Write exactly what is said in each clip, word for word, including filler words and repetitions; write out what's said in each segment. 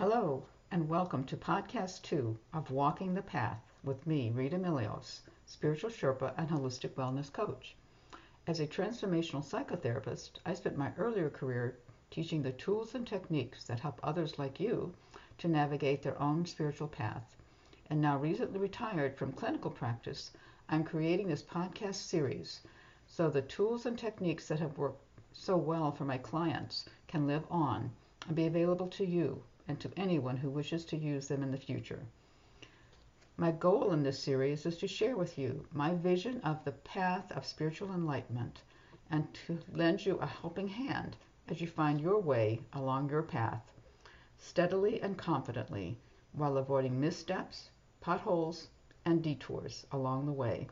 Hello, and welcome to Podcast two of Walking the Path with me, Rita Milios, Spiritual Sherpa and Holistic Wellness Coach. As a transformational psychotherapist, I spent my earlier career teaching the tools and techniques that help others like you to navigate their own spiritual path. And now recently retired from clinical practice, I'm creating this podcast series so the tools and techniques that have worked so well for my clients can live on and be available to you and to anyone who wishes to use them in the future. My goal in this series is to share with you my vision of the path of spiritual enlightenment and to lend you a helping hand as you find your way along your path, steadily and confidently, while avoiding missteps, potholes, and detours along the way.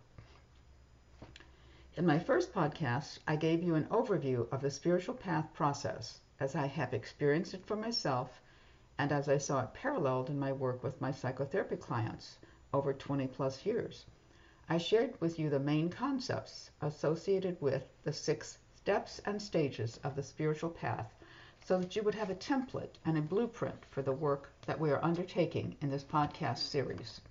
In my first podcast, I gave you an overview of the spiritual path process as I have experienced it for myself and as I saw it paralleled in my work with my psychotherapy clients over twenty plus years. I shared with you the main concepts associated with the six steps and stages of the spiritual path so that you would have a template and a blueprint for the work that we are undertaking in this podcast series.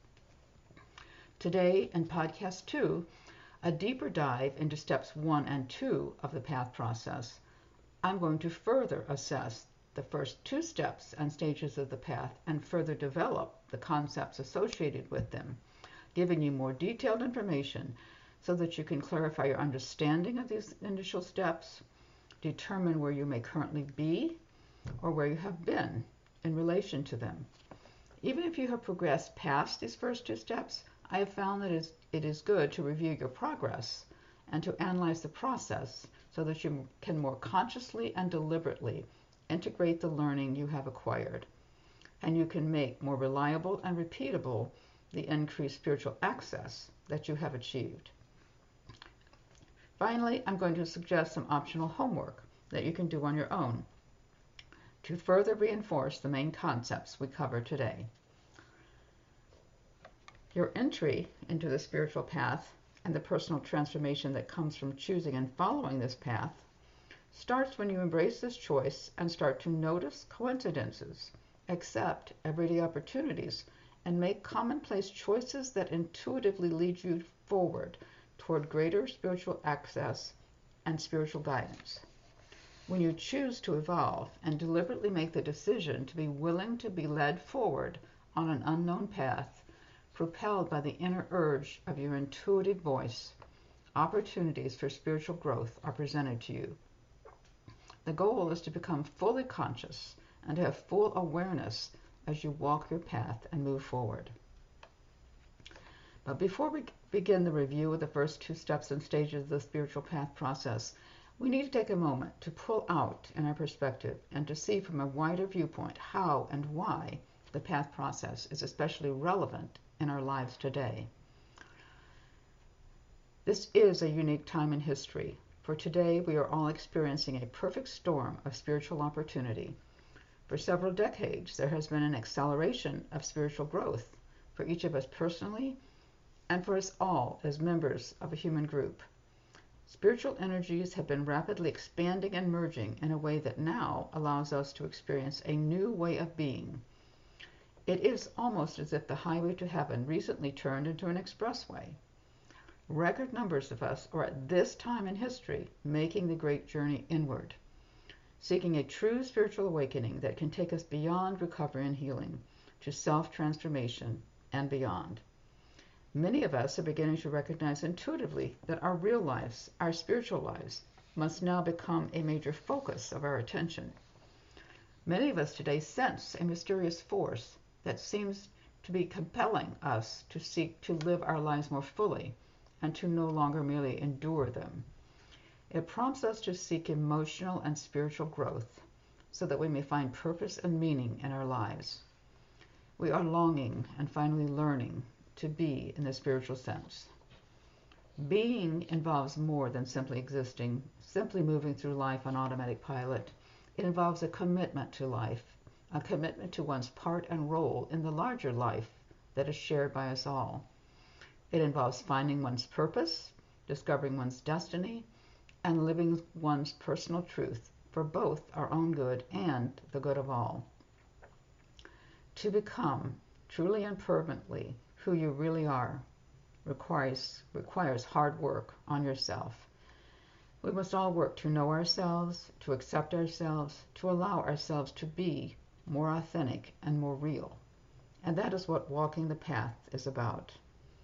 Today, in Podcast two, a deeper dive into steps one and two of the path process, I'm going to further assess the first two steps and stages of the path and further develop the concepts associated with them, giving you more detailed information so that you can clarify your understanding of these initial steps, determine where you may currently be or where you have been in relation to them. Even if you have progressed past these first two steps, I have found that it is good to review your progress and to analyze the process so that you can more consciously and deliberately integrate the learning you have acquired, and you can make more reliable and repeatable the increased spiritual access that you have achieved. Finally, I'm going to suggest some optional homework that you can do on your own to further reinforce the main concepts we cover today. Your entry into the spiritual path and the personal transformation that comes from choosing and following this path starts when you embrace this choice and start to notice coincidences, accept everyday opportunities, and make commonplace choices that intuitively lead you forward toward greater spiritual access and spiritual guidance. When you choose to evolve and deliberately make the decision to be willing to be led forward on an unknown path, propelled by the inner urge of your intuitive voice, opportunities for spiritual growth are presented to you. The goal is to become fully conscious and to have full awareness as you walk your path and move forward. But before we begin the review of the first two steps and stages of the spiritual path process, we need to take a moment to pull out in our perspective and to see from a wider viewpoint how and why the path process is especially relevant in our lives today. This is a unique time in history. For today, we are all experiencing a perfect storm of spiritual opportunity. For several decades, there has been an acceleration of spiritual growth for each of us personally and for us all as members of a human group. Spiritual energies have been rapidly expanding and merging in a way that now allows us to experience a new way of being. It is almost as if the highway to heaven recently turned into an expressway. Record numbers of us are at this time in history making the great journey inward, seeking a true spiritual awakening that can take us beyond recovery and healing to self-transformation and beyond. Many of us are beginning to recognize intuitively that our real lives, our spiritual lives, must now become a major focus of our attention. Many of us today sense a mysterious force that seems to be compelling us to seek to live our lives more fully and to no longer merely endure them. It prompts us to seek emotional and spiritual growth so that we may find purpose and meaning in our lives. We are longing and finally learning to be in the spiritual sense. Being involves more than simply existing, simply moving through life on automatic pilot. It involves a commitment to life, a commitment to one's part and role in the larger life that is shared by us all. It involves finding one's purpose, discovering one's destiny, and living one's personal truth for both our own good and the good of all. To become truly and permanently who you really are requires, requires hard work on yourself. We must all work to know ourselves, to accept ourselves, to allow ourselves to be more authentic and more real. And that is what walking the path is about.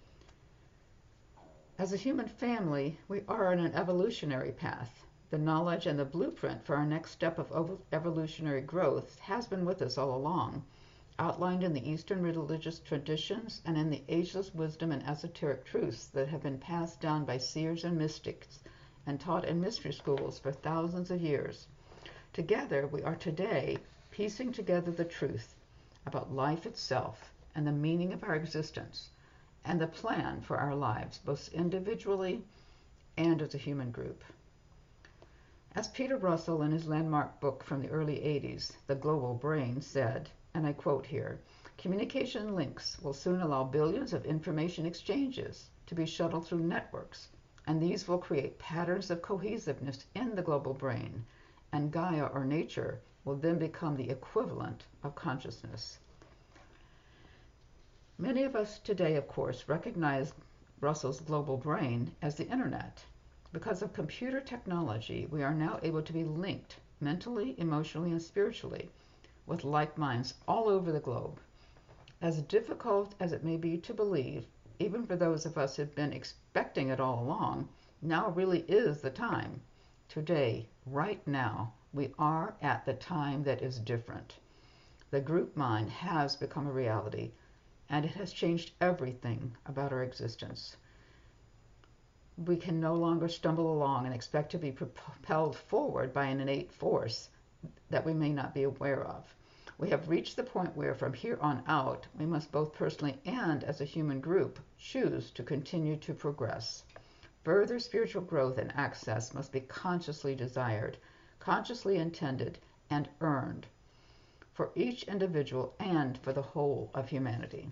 As a human family, we are on an evolutionary path. The knowledge and the blueprint for our next step of evolutionary growth has been with us all along, outlined in the Eastern religious traditions and in the ageless wisdom and esoteric truths that have been passed down by seers and mystics and taught in mystery schools for thousands of years. Together, we are today piecing together the truth about life itself and the meaning of our existence and the plan for our lives, both individually and as a human group. As Peter Russell in his landmark book from the early eighties, The Global Brain, said, and I quote here, "Communication links will soon allow billions of information exchanges to be shuttled through networks, and these will create patterns of cohesiveness in the global brain, and Gaia or nature will then become the equivalent of consciousness." Many of us today, of course, recognize Russell's global brain as the internet. Because of computer technology, we are now able to be linked mentally, emotionally, and spiritually with like minds all over the globe. As difficult as it may be to believe, even for those of us who've been expecting it all along, now really is the time. Today, right now, we are at the time that is different. The group mind has become a reality, and it has changed everything about our existence. We can no longer stumble along and expect to be propelled forward by an innate force that we may not be aware of. We have reached the point where from here on out, we must both personally and as a human group choose to continue to progress. Further spiritual growth and access must be consciously desired, consciously intended, and earned for each individual and for the whole of humanity.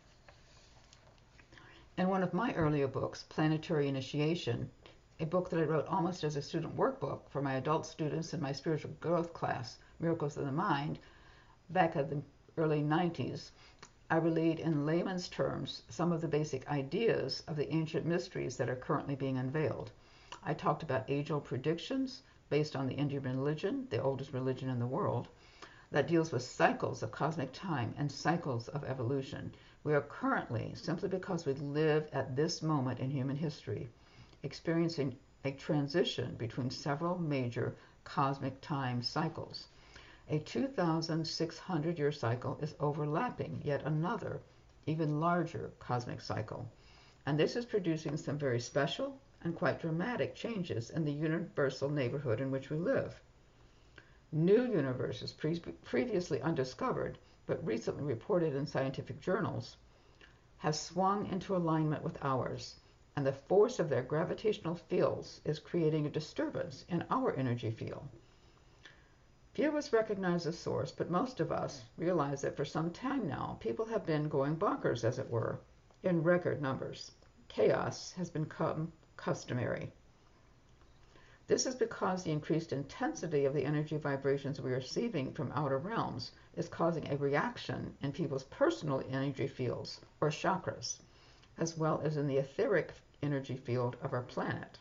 In one of my earlier books, Planetary Initiation, a book that I wrote almost as a student workbook for my adult students in my spiritual growth class, Miracles of the Mind, back in the early nineties, I relayed in layman's terms some of the basic ideas of the ancient mysteries that are currently being unveiled. I talked about age-old predictions based on the Indian religion, the oldest religion in the world, that deals with cycles of cosmic time and cycles of evolution. We are currently, simply because we live at this moment in human history, experiencing a transition between several major cosmic time cycles. A two thousand six hundred year cycle is overlapping yet another, even larger cosmic cycle. And this is producing some very special and quite dramatic changes in the universal neighborhood in which we live. New universes pre- previously undiscovered, but recently reported in scientific journals, have swung into alignment with ours, and the force of their gravitational fields is creating a disturbance in our energy field. Few of us recognize the source, but most of us realize that for some time now, people have been going bonkers, as it were, in record numbers. Chaos has become customary. This is because the increased intensity of the energy vibrations we are receiving from outer realms is causing a reaction in people's personal energy fields, or chakras, as well as in the etheric energy field of our planet.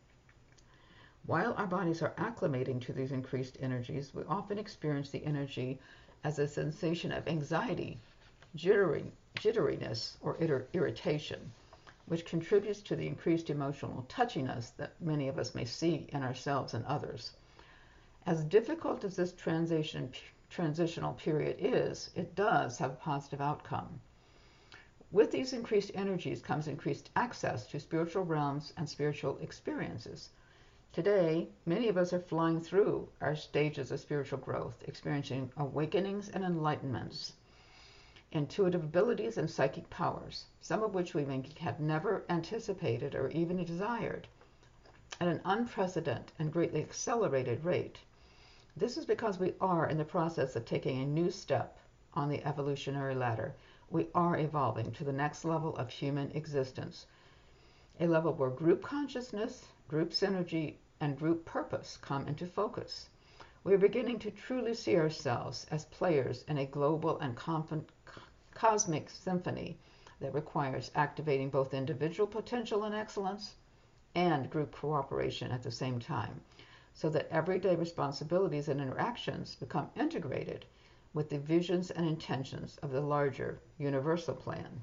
While our bodies are acclimating to these increased energies, we often experience the energy as a sensation of anxiety, jittery, jitteriness, or ir- irritation, which contributes to the increased emotional touchiness that many of us may see in ourselves and others. As difficult as this transition, transitional period is, it does have a positive outcome. With these increased energies comes increased access to spiritual realms and spiritual experiences. Today, many of us are flying through our stages of spiritual growth, experiencing awakenings and enlightenments, intuitive abilities and psychic powers, some of which we may have never anticipated or even desired, at an unprecedented and greatly accelerated rate. This is because we are in the process of taking a new step on the evolutionary ladder. We are evolving to the next level of human existence, a level where group consciousness, group synergy, and group purpose come into focus. We are beginning to truly see ourselves as players in a global and cosmic symphony that requires activating both individual potential and excellence and group cooperation at the same time, so that everyday responsibilities and interactions become integrated with the visions and intentions of the larger universal plan.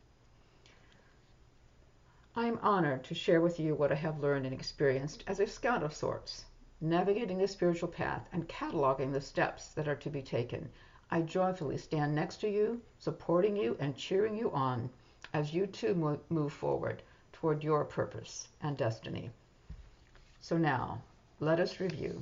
I am honored to share with you what I have learned and experienced as a scout of sorts, navigating the spiritual path and cataloging the steps that are to be taken. I joyfully stand next to you, supporting you and cheering you on as you too move forward toward your purpose and destiny. So now, let us review.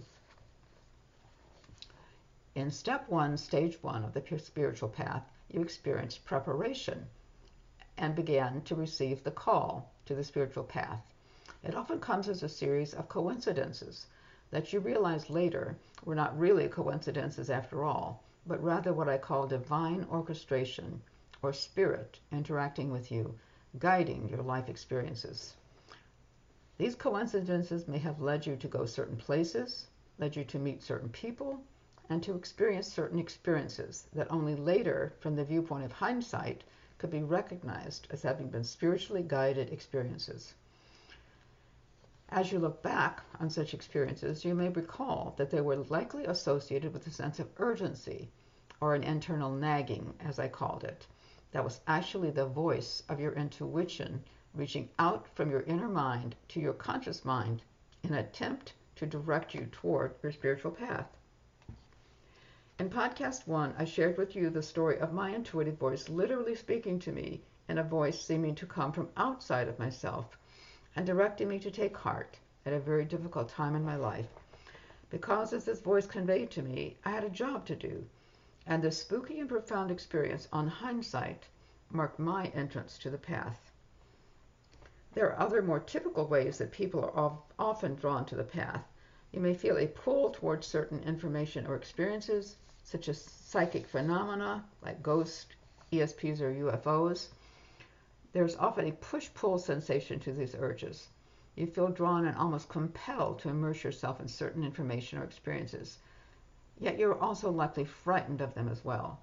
In step one, stage one of the spiritual path, you experienced preparation and began to receive the call to the spiritual path. It often comes as a series of coincidences that you realize later were not really coincidences after all, but rather what I call divine orchestration, or spirit interacting with you, guiding your life experiences. These coincidences may have led you to go certain places, led you to meet certain people, and to experience certain experiences that only later, from the viewpoint of hindsight, could be recognized as having been spiritually guided experiences. As you look back on such experiences, you may recall that they were likely associated with a sense of urgency, or an internal nagging, as I called it, that was actually the voice of your intuition reaching out from your inner mind to your conscious mind in an attempt to direct you toward your spiritual path. In podcast one, I shared with you the story of my intuitive voice literally speaking to me in a voice seeming to come from outside of myself and directing me to take heart at a very difficult time in my life. Because, as this voice conveyed to me, I had a job to do, and this spooky and profound experience on hindsight marked my entrance to the path. There are other more typical ways that people are often drawn to the path. You may feel a pull towards certain information or experiences, such as psychic phenomena like ghosts, E S Ps, or U F Os. There's often a push-pull sensation to these urges. You feel drawn and almost compelled to immerse yourself in certain information or experiences, yet you're also likely frightened of them as well.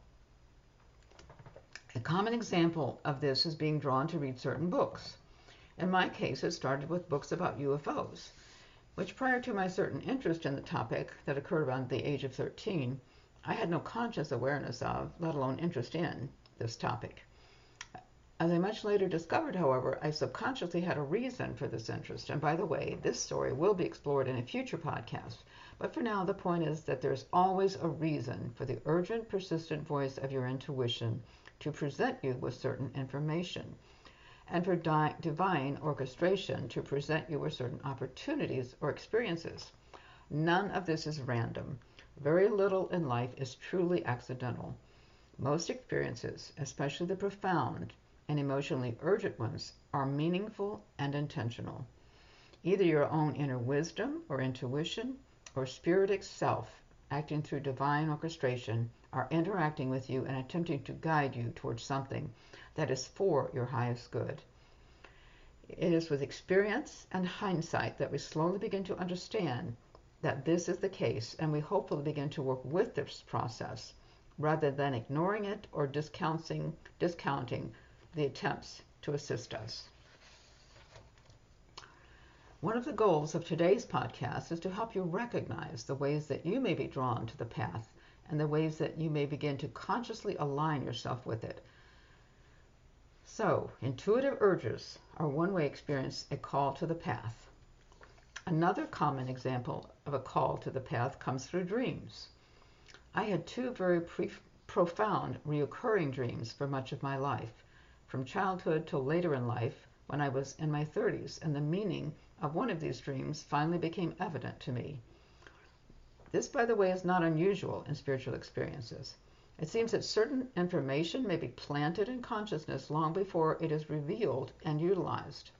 A common example of this is being drawn to read certain books. In my case, it started with books about U F Os, which prior to my certain interest in the topic that occurred around the age of thirteen, I had no conscious awareness of, let alone interest in, this topic. As I much later discovered, however, I subconsciously had a reason for this interest. And by the way, this story will be explored in a future podcast. But for now, the point is that there's always a reason for the urgent, persistent voice of your intuition to present you with certain information, and for di- divine orchestration to present you with certain opportunities or experiences. None of this is random. Very little in life is truly accidental. Most experiences, especially the profound and emotionally urgent ones, are meaningful and intentional. Either your own inner wisdom or intuition or spirit itself, acting through divine orchestration, are interacting with you and attempting to guide you towards something that is for your highest good. It is with experience and hindsight that we slowly begin to understand that this is the case, and we hopefully begin to work with this process rather than ignoring it or discounting, discounting the attempts to assist us. One of the goals of today's podcast is to help you recognize the ways that you may be drawn to the path and the ways that you may begin to consciously align yourself with it. So, intuitive urges are one way to experience a call to the path. Another common example of a call to the path comes through dreams. I had two very pre- profound reoccurring dreams for much of my life, from childhood till later in life when I was in my thirties, and the meaning of one of these dreams finally became evident to me. This, by the way, is not unusual in spiritual experiences. It seems that certain information may be planted in consciousness long before it is revealed and utilized.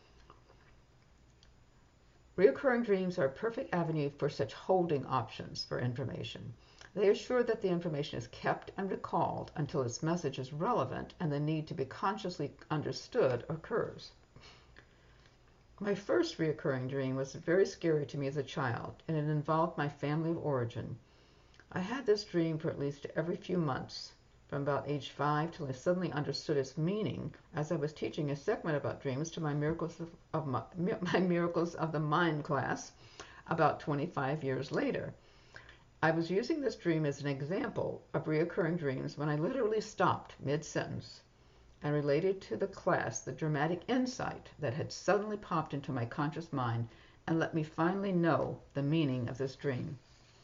Recurring dreams are a perfect avenue for such holding options for information. They assure that the information is kept and recalled until its message is relevant and the need to be consciously understood occurs. My first reoccurring dream was very scary to me as a child, and it involved my family of origin. I had this dream for at least every few months, from about age five till I suddenly understood its meaning as I was teaching a segment about dreams to my Miracles of, of my, my Miracles of the Mind class about twenty-five years later. I was using this dream as an example of reoccurring dreams when I literally stopped mid-sentence and related to the class the dramatic insight that had suddenly popped into my conscious mind and let me finally know the meaning of this dream.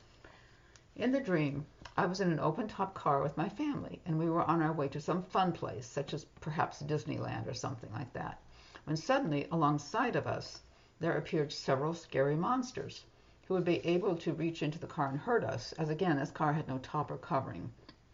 In the dream, I was in an open-top car with my family, and we were on our way to some fun place, such as perhaps Disneyland or something like that, when suddenly, alongside of us, there appeared several scary monsters who would be able to reach into the car and hurt us, as again, this car had no top or covering.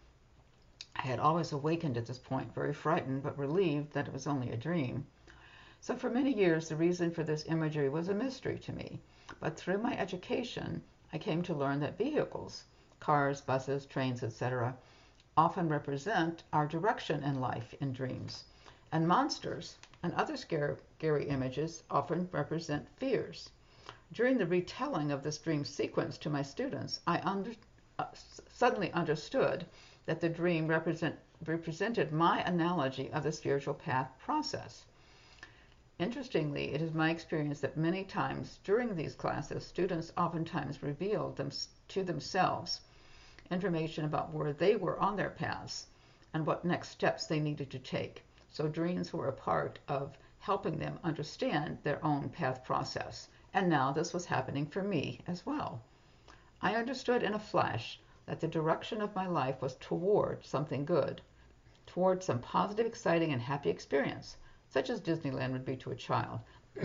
I had always awakened at this point, very frightened but relieved that it was only a dream. So for many years, the reason for this imagery was a mystery to me. But through my education, I came to learn that vehicles, cars, buses, trains, et cetera, often represent our direction in life in dreams. And monsters and other scary images often represent fears. During the retelling of this dream sequence to my students, I under, uh, suddenly understood that the dream represent, represented my analogy of the spiritual path process. Interestingly, it is my experience that many times during these classes, students oftentimes revealed them, to themselves information about where they were on their paths and what next steps they needed to take. So dreams were a part of helping them understand their own path process. And now this was happening for me as well. I understood in a flash that the direction of my life was toward something good, toward some positive, exciting, and happy experience, such as Disneyland would be to a child.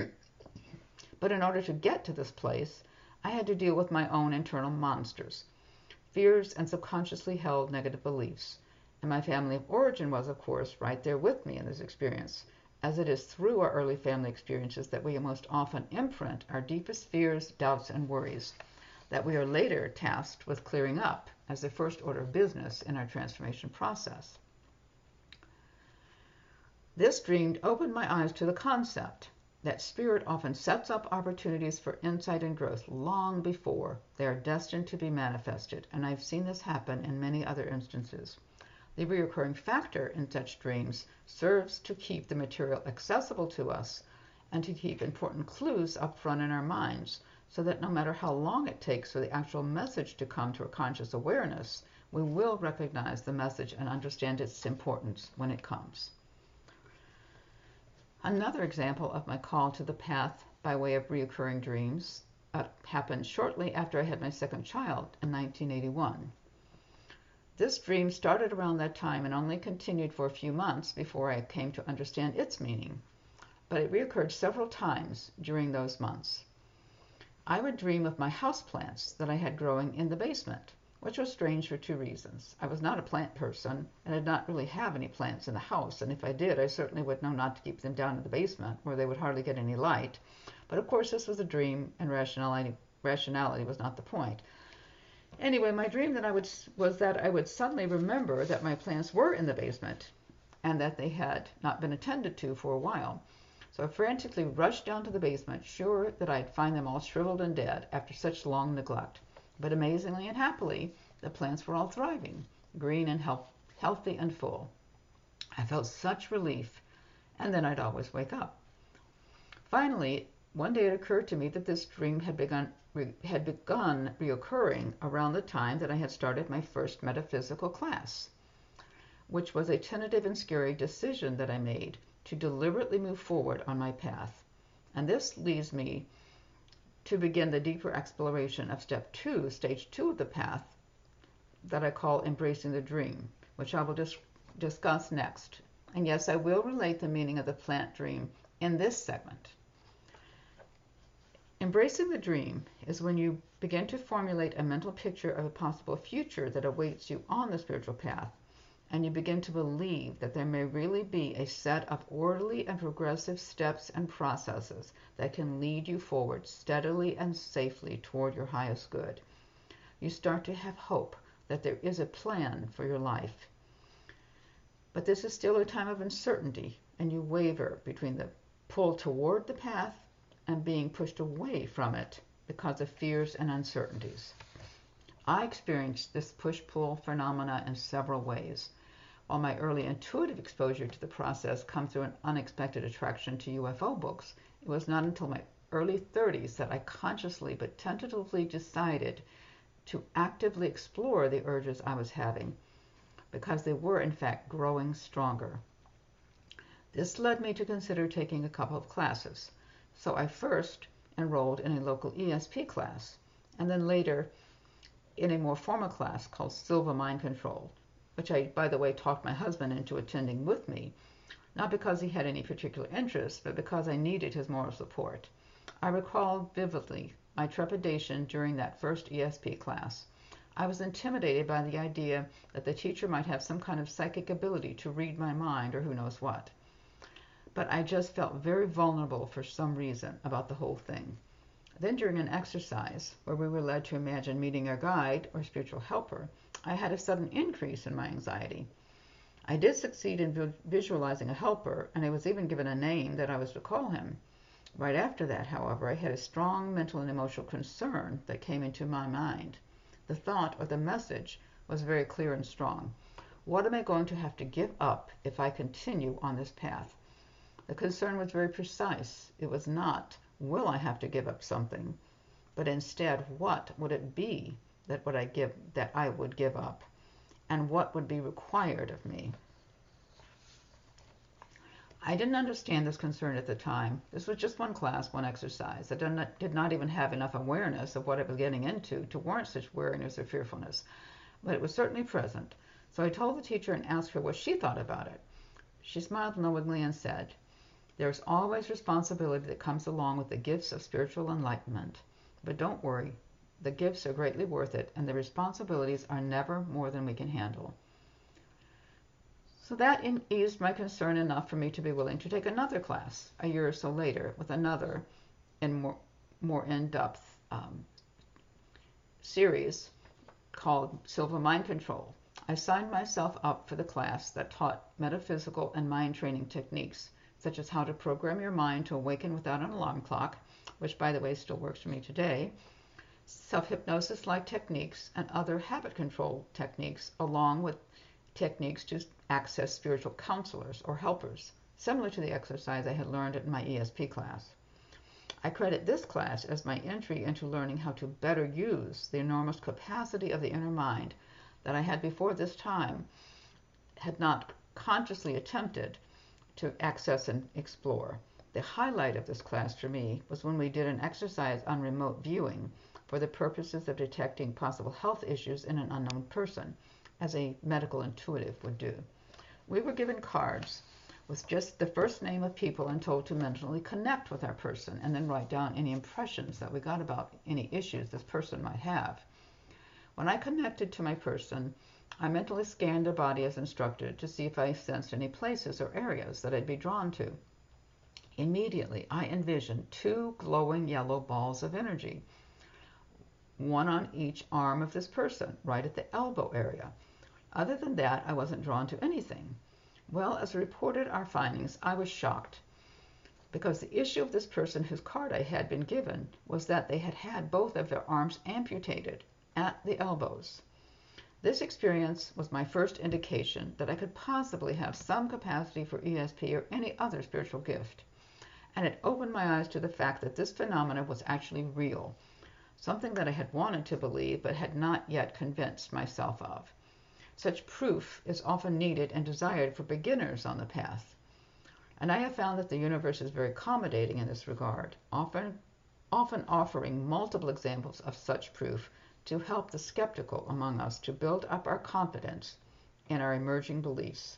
But in order to get to this place, I had to deal with my own internal monsters, fears, and subconsciously held negative beliefs. And my family of origin was, of course, right there with me in this experience, as it is through our early family experiences that we most often imprint our deepest fears, doubts, and worries that we are later tasked with clearing up as the first order of business in our transformation process. This dream opened my eyes to the concept that spirit often sets up opportunities for insight and growth long before they are destined to be manifested, and I've seen this happen in many other instances. The recurring factor in such dreams serves to keep the material accessible to us and to keep important clues up front in our minds, so that no matter how long it takes for the actual message to come to a conscious awareness, we will recognize the message and understand its importance when it comes. Another example of my call to the path by way of reoccurring dreams uh, happened shortly after I had my second child in nineteen eighty-one. This dream started around that time and only continued for a few months before I came to understand its meaning, but it reoccurred several times during those months. I would dream of my houseplants that I had growing in the basement, which was strange for two reasons. I was not a plant person and did not really have any plants in the house, and if I did, I certainly would know not to keep them down in the basement where they would hardly get any light. But of course, this was a dream, and rationality, rationality was not the point. Anyway, my dream that I would, was that I would suddenly remember that my plants were in the basement and that they had not been attended to for a while. So I frantically rushed down to the basement, sure that I'd find them all shriveled and dead after such long neglect. But amazingly and happily, the plants were all thriving, green and health, healthy and full. I felt such relief, and then I'd always wake up. Finally, one day it occurred to me that this dream had begun, re, had begun reoccurring around the time that I had started my first metaphysical class, which was a tentative and scary decision that I made to deliberately move forward on my path. And this leads me to begin the deeper exploration of step two, stage two of the path, that I call embracing the dream, which I will dis- discuss next. And yes, I will relate the meaning of the plant dream in this segment. Embracing the dream is when you begin to formulate a mental picture of a possible future that awaits you on the spiritual path, and you begin to believe that there may really be a set of orderly and progressive steps and processes that can lead you forward steadily and safely toward your highest good. You start to have hope that there is a plan for your life. But this is still a time of uncertainty, and you waver between the pull toward the path and being pushed away from it because of fears and uncertainties. I experienced this push-pull phenomena in several ways. While my early intuitive exposure to the process comes through an unexpected attraction to U F O books, it was not until my early thirties that I consciously but tentatively decided to actively explore the urges I was having, because they were in fact growing stronger. This led me to consider taking a couple of classes. So I first enrolled in a local E S P class, and then later in a more formal class called Silva Mind Control, which I, by the way, talked my husband into attending with me, not because he had any particular interest, but because I needed his moral support. I recall vividly my trepidation during that first E S P class. I was intimidated by the idea that the teacher might have some kind of psychic ability to read my mind or who knows what. But I just felt very vulnerable for some reason about the whole thing. Then during an exercise where we were led to imagine meeting our guide or spiritual helper, I had a sudden increase in my anxiety. I did succeed in visualizing a helper, and I was even given a name that I was to call him. Right after that, however, I had a strong mental and emotional concern that came into my mind. The thought or the message was very clear and strong. What am I going to have to give up if I continue on this path? The concern was very precise. It was not, will I have to give up something, but instead, what would it be that would I give that I would give up, and what would be required of me? I didn't understand this concern at the time. This was just one class, one exercise. I did not, did not even have enough awareness of what I was getting into to warrant such wariness or fearfulness, but it was certainly present. So I told the teacher and asked her what she thought about it. She smiled knowingly and said, "There's always responsibility that comes along with the gifts of spiritual enlightenment. But don't worry, the gifts are greatly worth it, and the responsibilities are never more than we can handle." So that eased my concern enough for me to be willing to take another class a year or so later with another and more, more in-depth um, series called Silva Mind Control. I signed myself up for the class that taught metaphysical and mind training techniques, such as how to program your mind to awaken without an alarm clock, which, by the way, still works for me today, self-hypnosis-like techniques, and other habit control techniques, along with techniques to access spiritual counselors or helpers, similar to the exercise I had learned in my E S P class. I credit this class as my entry into learning how to better use the enormous capacity of the inner mind that I had before this time had not consciously attempted to access and explore. The highlight of this class for me was when we did an exercise on remote viewing for the purposes of detecting possible health issues in an unknown person, as a medical intuitive would do. We were given cards with just the first name of people and told to mentally connect with our person and then write down any impressions that we got about any issues this person might have. When I connected to my person, I mentally scanned their body as instructed to see if I sensed any places or areas that I'd be drawn to. Immediately, I envisioned two glowing yellow balls of energy, one on each arm of this person, right at the elbow area. Other than that, I wasn't drawn to anything. Well, as we reported our findings, I was shocked, because the issue of this person whose card I had been given was that they had had both of their arms amputated at the elbows. This experience was my first indication that I could possibly have some capacity for E S P or any other spiritual gift, and it opened my eyes to the fact that this phenomenon was actually real, something that I had wanted to believe but had not yet convinced myself of. Such proof is often needed and desired for beginners on the path, and I have found that the universe is very accommodating in this regard, often, often offering multiple examples of such proof to help the skeptical among us to build up our confidence in our emerging beliefs.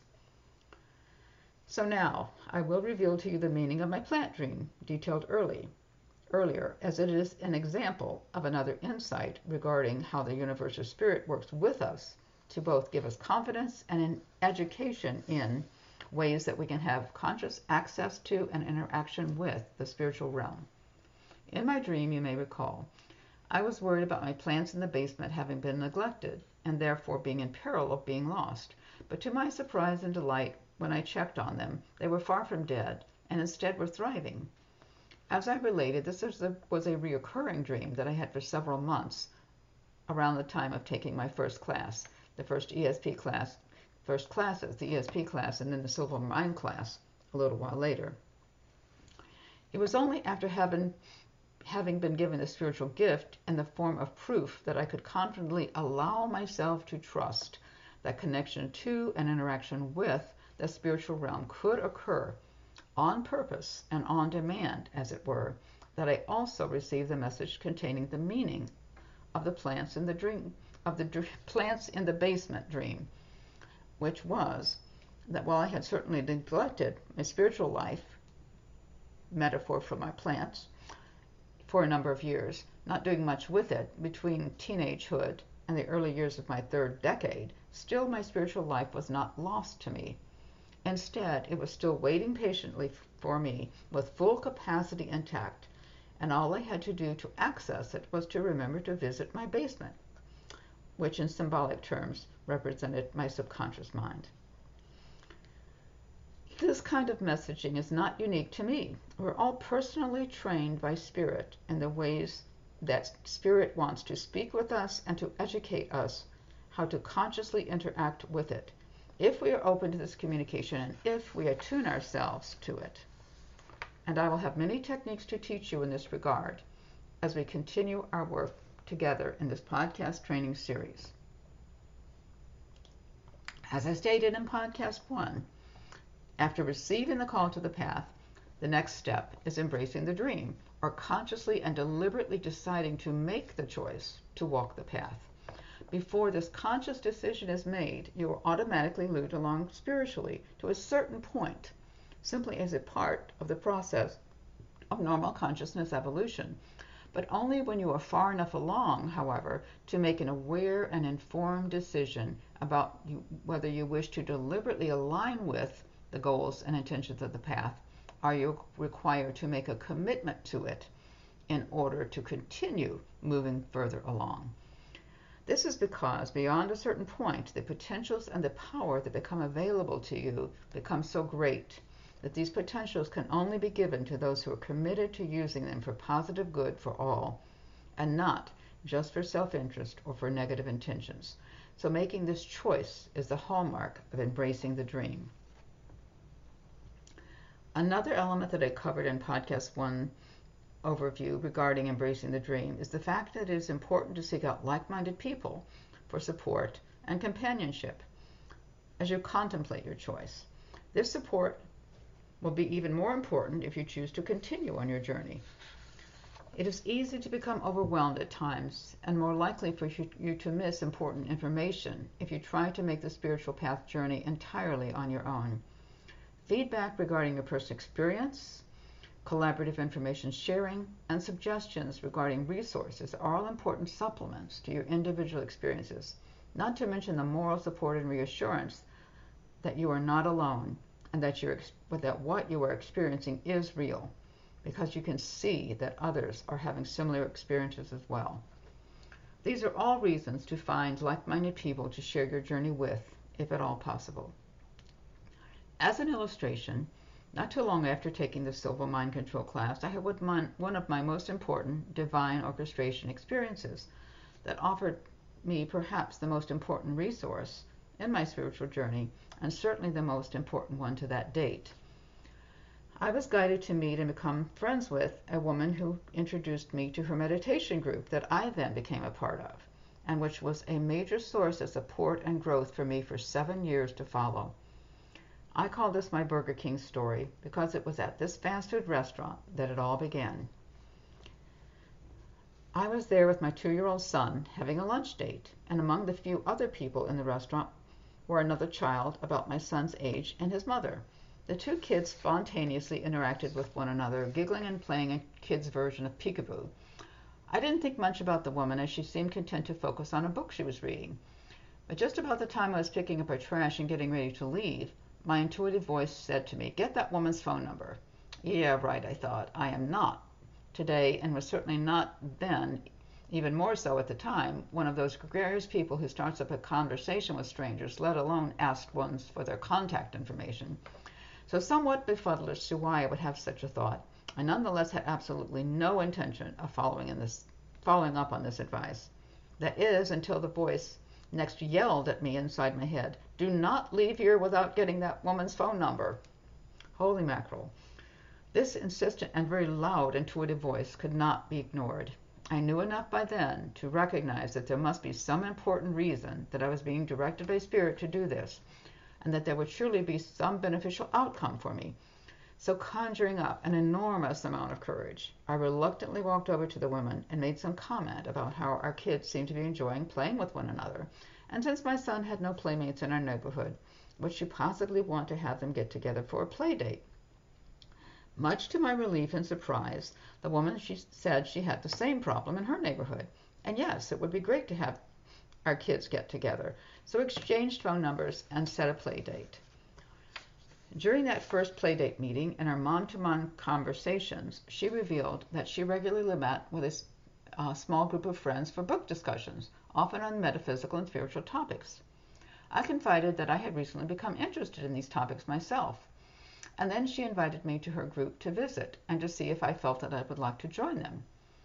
So now, I will reveal to you the meaning of my plant dream, detailed early, earlier, as it is an example of another insight regarding how the universe or spirit works with us to both give us confidence and an education in ways that we can have conscious access to and interaction with the spiritual realm. In my dream, you may recall, I was worried about my plants in the basement having been neglected and therefore being in peril of being lost. But to my surprise and delight, when I checked on them, they were far from dead and instead were thriving. As I related, this was a, was a reoccurring dream that I had for several months around the time of taking my first class, the first E S P class, first classes, the E S P class, and then the Silver Mind class a little while later. It was only after having, having been given a spiritual gift in the form of proof that I could confidently allow myself to trust that connection to and interaction with the spiritual realm could occur on purpose and on demand, as it were, that I also received the message containing the meaning of the plants in the dream, of the dr- plants in the basement dream, which was that while I had certainly neglected my spiritual life, metaphor for my plants, for a number of years, not doing much with it between teenagehood and the early years of my third decade, still my spiritual life was not lost to me. Instead, it was still waiting patiently for me with full capacity intact, and all I had to do to access it was to remember to visit my basement, which in symbolic terms represented my subconscious mind. This kind of messaging is not unique to me. We're all personally trained by Spirit in the ways that Spirit wants to speak with us and to educate us how to consciously interact with it, if we are open to this communication and if we attune ourselves to it. And I will have many techniques to teach you in this regard as we continue our work together in this podcast training series. As I stated in podcast one, after receiving the call to the path, the next step is embracing the dream, or consciously and deliberately deciding to make the choice to walk the path. Before this conscious decision is made, you will automatically lead along spiritually to a certain point, simply as a part of the process of normal consciousness evolution. But only when you are far enough along, however, to make an aware and informed decision about you, whether you wish to deliberately align with the goals and intentions of the path, are you required to make a commitment to it in order to continue moving further along. This is because beyond a certain point, the potentials and the power that become available to you become so great that these potentials can only be given to those who are committed to using them for positive good for all, and not just for self-interest or for negative intentions. So making this choice is the hallmark of embracing the dream. Another element that I covered in podcast one overview regarding embracing the dream is the fact that it is important to seek out like-minded people for support and companionship as you contemplate your choice. This support will be even more important if you choose to continue on your journey. It is easy to become overwhelmed at times and more likely for you to miss important information if you try to make the spiritual path journey entirely on your own. Feedback regarding your personal experience, collaborative information sharing, and suggestions regarding resources are all important supplements to your individual experiences, not to mention the moral support and reassurance that you are not alone and that, you're, that what you are experiencing is real, because you can see that others are having similar experiences as well. These are all reasons to find like-minded people to share your journey with, if at all possible. As an illustration, not too long after taking the Silver Mind Control class, I had one of my most important divine orchestration experiences that offered me perhaps the most important resource in my spiritual journey, and certainly the most important one to that date. I was guided to meet and become friends with a woman who introduced me to her meditation group that I then became a part of, and which was a major source of support and growth for me for seven years to follow. I call this my Burger King story because it was at this fast food restaurant that it all began. I was there with my two-year-old son having a lunch date, and among the few other people in the restaurant were another child about my son's age and his mother. The two kids spontaneously interacted with one another, giggling and playing a kid's version of peekaboo. I didn't think much about the woman as she seemed content to focus on a book she was reading. But just about the time I was picking up her trash and getting ready to leave, my intuitive voice said to me, "Get that woman's phone number." Yeah, right, I thought. I am not today, and was certainly not then, even more so at the time, one of those gregarious people who starts up a conversation with strangers, let alone asks ones for their contact information. So somewhat befuddled as to why I would have such a thought, I nonetheless had absolutely no intention of following in this following up on this advice. That is, until the voice next yelled at me inside my head, "Do not leave here without getting that woman's phone number." Holy mackerel. This insistent and very loud intuitive voice could not be ignored. I knew enough by then to recognize that there must be some important reason that I was being directed by Spirit to do this, and that there would surely be some beneficial outcome for me. So, conjuring up an enormous amount of courage, I reluctantly walked over to the women and made some comment about how our kids seemed to be enjoying playing with one another, and since my son had no playmates in our neighborhood, would she possibly want to have them get together for a play date? Much to my relief and surprise, the woman she said she had the same problem in her neighborhood, and yes, it would be great to have our kids get together, so exchanged phone numbers and set a play date. During that first playdate meeting and our mom-to-mom conversations, she revealed that she regularly met with a uh, small group of friends for book discussions, often on metaphysical and spiritual topics. I confided that I had recently become interested in these topics myself, and then she invited me to her group to visit and to see if I felt that I would like to join them.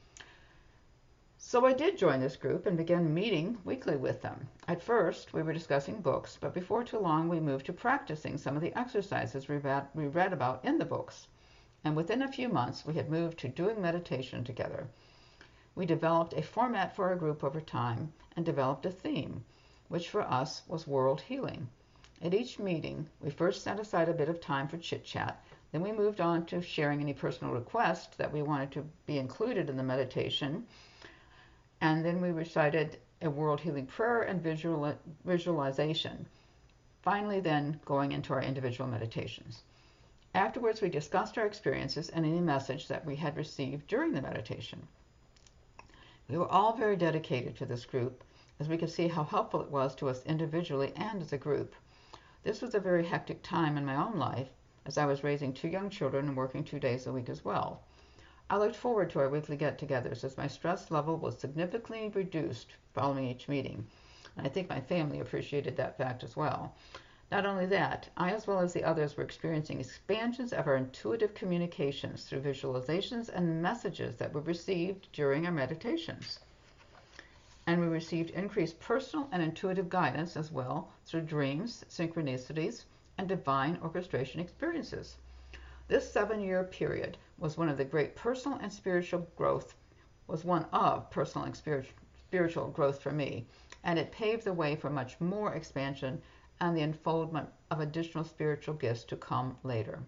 So I did join this group and began meeting weekly with them. At first, we were discussing books, but before too long, we moved to practicing some of the exercises we read, we read about in the books. And within a few months, we had moved to doing meditation together. We developed a format for our group over time and developed a theme, which for us was world healing. At each meeting, we first set aside a bit of time for chit-chat. Then we moved on to sharing any personal requests that we wanted to be included in the meditation. And then we recited a world healing prayer and visual, visualization. Finally, then going into our individual meditations. Afterwards, we discussed our experiences and any message that we had received during the meditation. We were all very dedicated to this group, as we could see how helpful it was to us individually and as a group. This was a very hectic time in my own life, as I was raising two young children and working two days a week as well. I looked forward to our weekly get-togethers as my stress level was significantly reduced following each meeting. And I think my family appreciated that fact as well. Not only that, I as well as the others were experiencing expansions of our intuitive communications through visualizations and messages that were received during our meditations. And we received increased personal and intuitive guidance as well through dreams, synchronicities, and divine orchestration experiences. This seven-year period was one of the great personal and spiritual growth, was one of personal and spiritual growth for me, and it paved the way for much more expansion and the unfoldment of additional spiritual gifts to come later.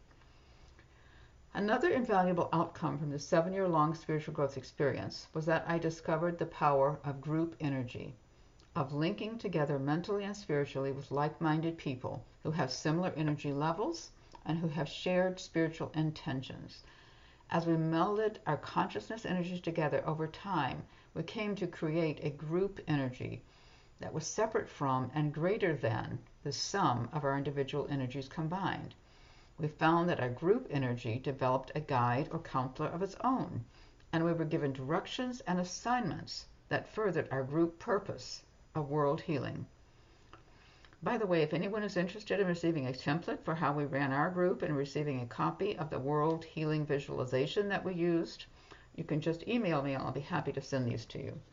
Another invaluable outcome from the seven-year-long spiritual growth experience was that I discovered the power of group energy, of linking together mentally and spiritually with like-minded people who have similar energy levels and who have shared spiritual intentions. As we melded our consciousness energies together over time, we came to create a group energy that was separate from and greater than the sum of our individual energies combined. We found that our group energy developed a guide or counselor of its own, and we were given directions and assignments that furthered our group purpose of world healing. By the way, if anyone is interested in receiving a template for how we ran our group and receiving a copy of the world healing visualization that we used, you can just email me and I'll be happy to send these to you.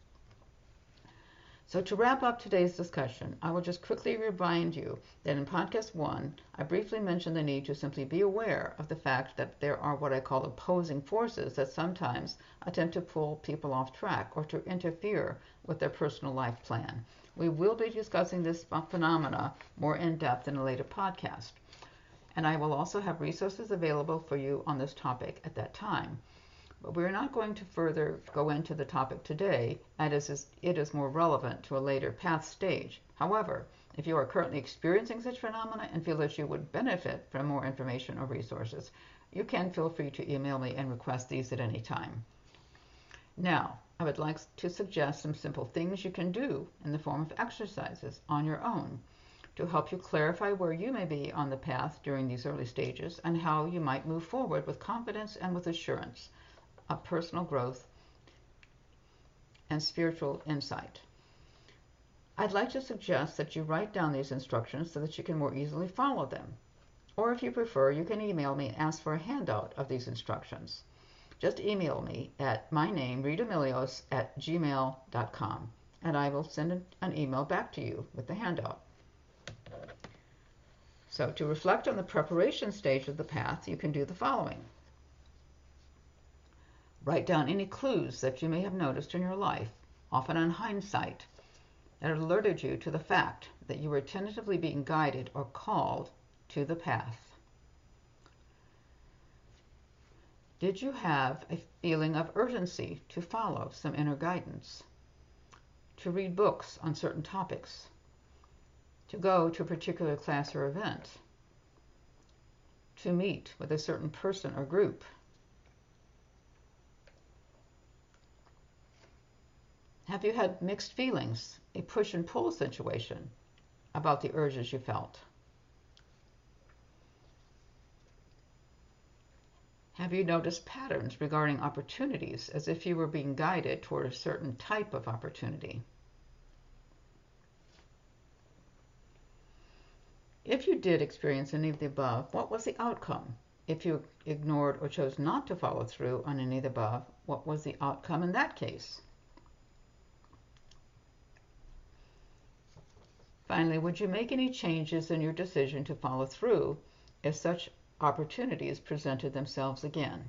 So to wrap up today's discussion, I will just quickly remind you that in podcast one, I briefly mentioned the need to simply be aware of the fact that there are what I call opposing forces that sometimes attempt to pull people off track or to interfere with their personal life plan. We will be discussing this phenomena more in depth in a later podcast, and I will also have resources available for you on this topic at that time. But we're not going to further go into the topic today, as it is more relevant to a later path stage. However, if you are currently experiencing such phenomena and feel that you would benefit from more information or resources, you can feel free to email me and request these at any time. Now, I would like to suggest some simple things you can do in the form of exercises on your own to help you clarify where you may be on the path during these early stages and how you might move forward with confidence and with assurance of personal growth and spiritual insight. I'd like to suggest that you write down these instructions so that you can more easily follow them. Or if you prefer, you can email me and ask for a handout of these instructions. Just email me at my name, ritamilios, at gmail dot com, and I will send an email back to you with the handout. So to reflect on the preparation stage of the path, you can do the following. Write down any clues that you may have noticed in your life, often in hindsight, that alerted you to the fact that you were tentatively being guided or called to the path. Did you have a feeling of urgency to follow some inner guidance, to read books on certain topics, to go to a particular class or event, to meet with a certain person or group? Have you had mixed feelings, a push and pull situation about the urges you felt? Have you noticed patterns regarding opportunities as if you were being guided toward a certain type of opportunity? If you did experience any of the above, what was the outcome? If you ignored or chose not to follow through on any of the above, what was the outcome in that case? Finally, would you make any changes in your decision to follow through if such opportunities presented themselves again?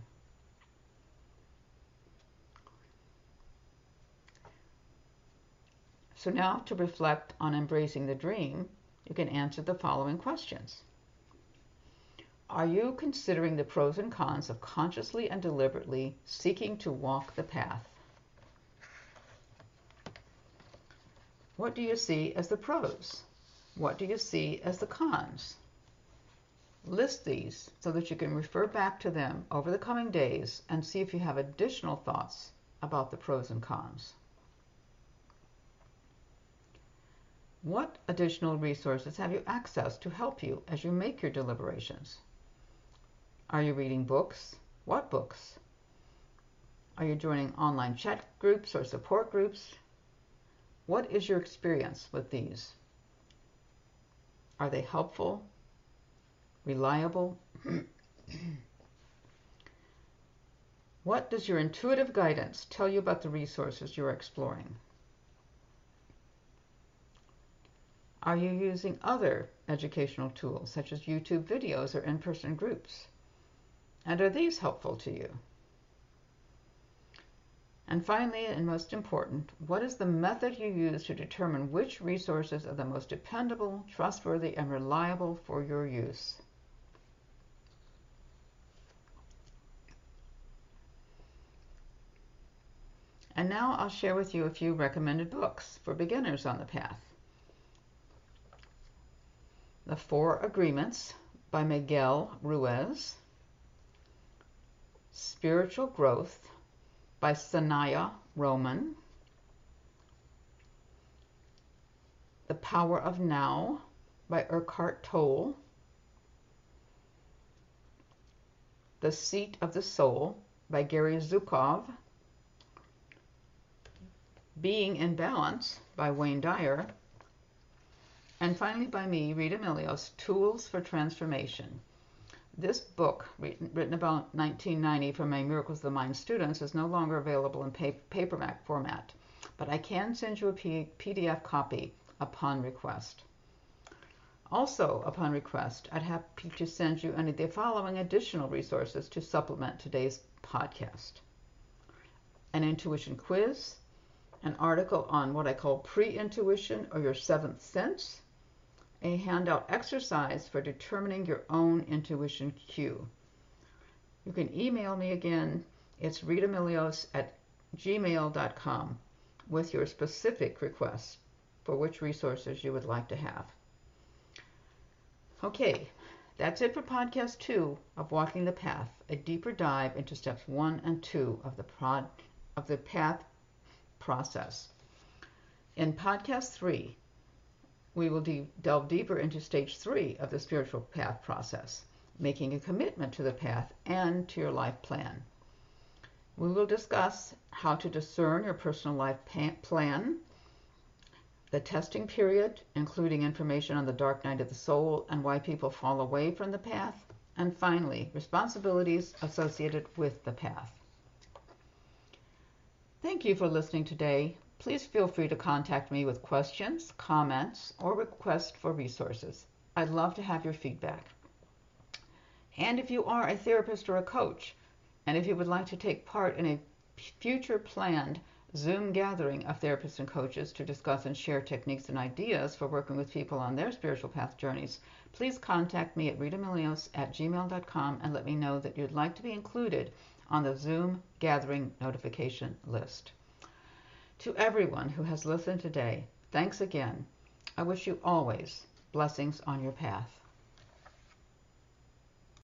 So now, to reflect on embracing the dream, you can answer the following questions. Are you considering the pros and cons of consciously and deliberately seeking to walk the path? What do you see as the pros? What do you see as the cons? List these so that you can refer back to them over the coming days and see if you have additional thoughts about the pros and cons. What additional resources have you access to help you as you make your deliberations? Are you reading books? What books? Are you joining online chat groups or support groups? What is your experience with these? Are they helpful? Reliable? What does your intuitive guidance tell you about the resources you're exploring? Are you using other educational tools such as YouTube videos or in-person groups? And are these helpful to you? And finally, and most important, what is the method you use to determine which resources are the most dependable, trustworthy, and reliable for your use? And now I'll share with you a few recommended books for beginners on the path. The Four Agreements by Miguel Ruiz, Spiritual Growth by Sanaya Roman, The Power of Now by Eckhart Tolle, The Seat of the Soul by Gary Zukov, Being in Balance by Wayne Dyer, and finally by me, Rita Milios, Tools for Transformation. This book, written about nineteen ninety for my Miracles of the Mind students, is no longer available in paperback format, but I can send you a P D F copy upon request. Also, upon request, I'd happy to send you any of the following additional resources to supplement today's podcast. An intuition quiz, an article on what I call pre-intuition or your seventh sense, a handout exercise for determining your own intuition cue. You can email me again. It's ritamilios at gmail dot com with your specific requests for which resources you would like to have. Okay, that's it for podcast two of Walking the Path, a deeper dive into steps one and two of the prod, of the path process. In podcast three, we will de- delve deeper into stage three of the spiritual path process, making a commitment to the path and to your life plan. We will discuss how to discern your personal life pa- plan, the testing period, including information on the dark night of the soul and why people fall away from the path, and finally, responsibilities associated with the path. Thank you for listening today. Please feel free to contact me with questions, comments, or requests for resources. I'd love to have your feedback. And if you are a therapist or a coach, and if you would like to take part in a future planned Zoom gathering of therapists and coaches to discuss and share techniques and ideas for working with people on their spiritual path journeys, please contact me at ritamilios at gmail dot com and let me know that you'd like to be included on the Zoom gathering notification list. To everyone who has listened today, thanks again. I wish you always blessings on your path.